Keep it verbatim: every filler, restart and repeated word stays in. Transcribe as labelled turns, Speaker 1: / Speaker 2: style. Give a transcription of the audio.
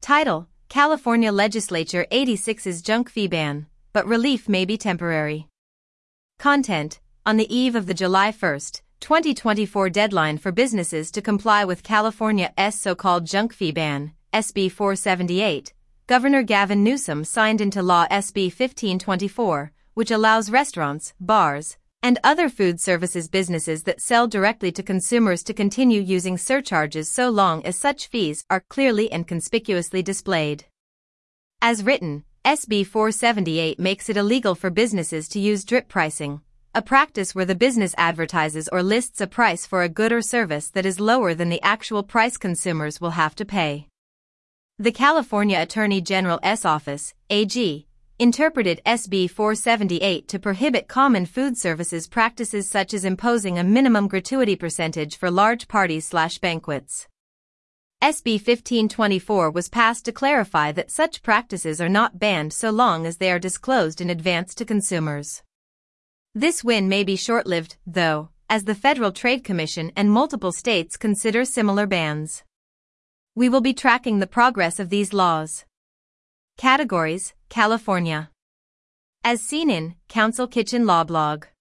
Speaker 1: Title: California Legislature eighty-six's junk fee ban, but relief may be temporary. Content: on the eve of the July first, twenty twenty-four deadline for businesses to comply with California's so-called junk fee ban, S B four seventy-eight, Governor Gavin Newsom signed into law S B fifteen twenty-four, which allows restaurants, bars, and other food services businesses that sell directly to consumers to continue using surcharges so long as such fees are clearly and conspicuously displayed. As written, S B four seventy-eight makes it illegal for businesses to use drip pricing, a practice where the business advertises or lists a price for a good or service that is lower than the actual price consumers will have to pay. The California Attorney General's Office, A G, interpreted S B four seventy-eight to prohibit common food services practices such as imposing a minimum gratuity percentage for large parties slash banquets. S B fifteen twenty-four was passed to clarify that such practices are not banned so long as they are disclosed in advance to consumers. This win may be short-lived, though, as the Federal Trade Commission and multiple states consider similar bans. We will be tracking the progress of these laws. Categories: California. As seen in Council Kitchen Law Blog.